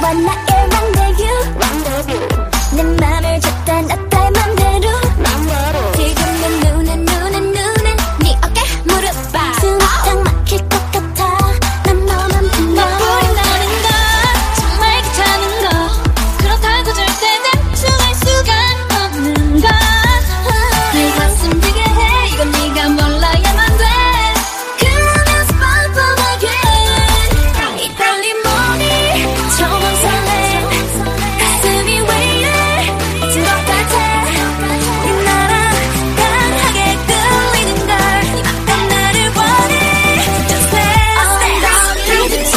너와 나의 rendezvous 내 맘을 줬다 놨다 맘대로 지금 내 눈에 네 어깨 무릎 봐 숨이 딱 막힐 것 같아 난 너만 보면 너뿐이 나는 거 정말 귀찮은 거 그렇다고 절대 단축할 수가 없는 거 내 가슴 뛰게 해 이건 네가 몰라야만 돼 그러면 스파이퍼하게 이 떨림 뭐니 조금 설레 가슴이 왜 이래 미친 것 같아 네 나랑 강하게 끌리는 걸 어떤 나를 원해 Just let's dance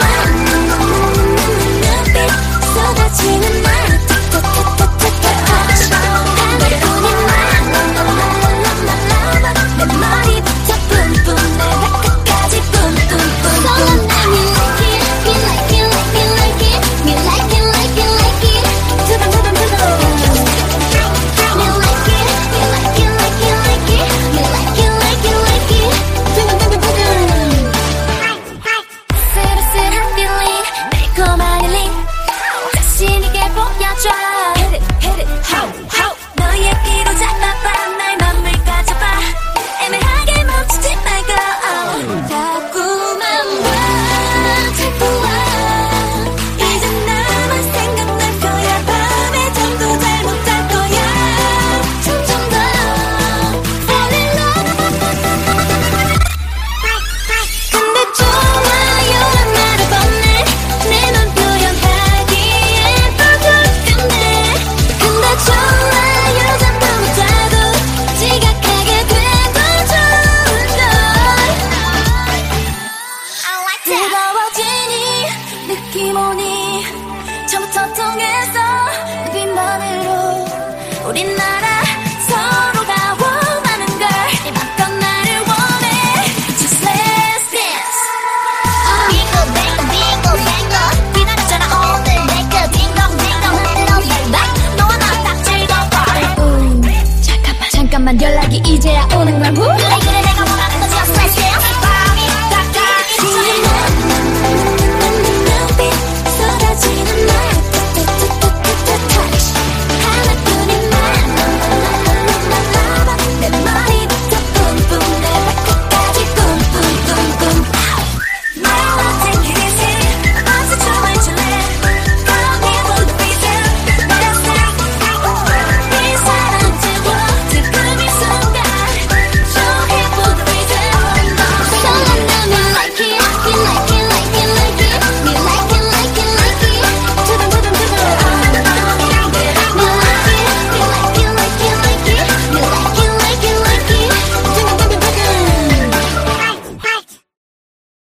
눈빛 쏟아지는 말 내 머리부터 뿜뿜 내 발끝까지 뿜뿜뿜 Me like it, me like it, me like it, like it, like it 두번 Me like it, me like it, like it, like it Me like it, like it, like it 쓸쓸한 feeling 달콤한 힐링 자신있게 보여줘 Hit it, hit it, how, how 너의 귀로 잡아봐 날 맘을 가져봐 애매하게 멈추지 말고 자꾸만 와 이제 나만 생각날 거야 밤에 잠도 잘 못 잘 거야 점점 더 fall in love 근데 좋아요란 말을 건네 내 맘 표현하기엔 부족했네 근데 좋아요 잠도 못 자도 지각하게 되고 좋은 걸 뜨거워지니 느낌 오니 처음부터 통해서 눈빛만으로 우린